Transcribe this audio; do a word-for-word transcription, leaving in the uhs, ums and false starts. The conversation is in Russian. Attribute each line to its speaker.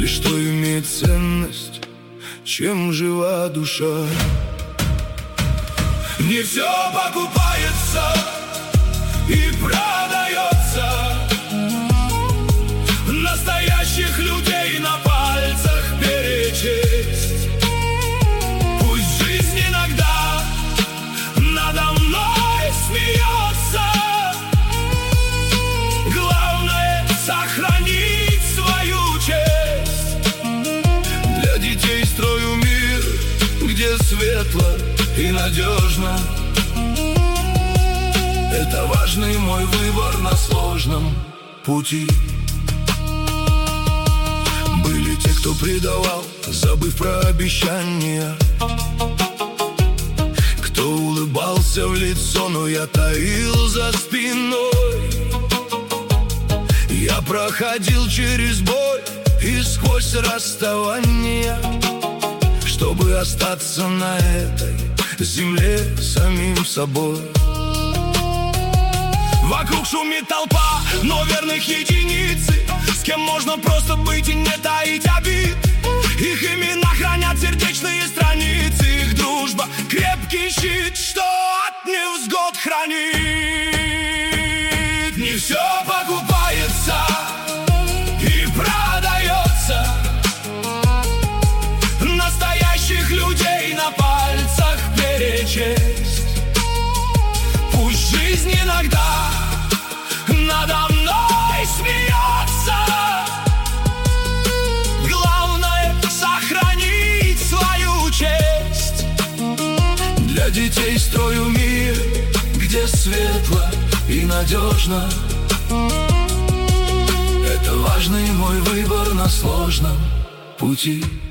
Speaker 1: что имеет ценность, чем жива душа. Не все покупается и продается. Настоящих людей на пальцах перечесть. Пусть жизнь иногда надо мной смеется. Главное — сохранить свою честь. Для детей строю мир, где светло и надежно. Это важный мой выбор на сложном пути. Были те, кто предавал, забыв про обещания, кто улыбался в лицо, но я таил за спиной. Я проходил через боль и сквозь расставания, чтобы остаться на этой земле самим собой. Вокруг шумит толпа, но верных единицы, с кем можно просто быть и не таить обид. Их имена хранят сердечные страницы, их дружба — крепкий щит, что от невзгод хранит. Не все покупается и продается. Настоящих людей на пальцах перечесть. Пусть жизнь иногда надо мной смеется. Главное — сохранить свою честь. Для детей строю мир, где светло и надежно. Это важный мой выбор на сложном пути.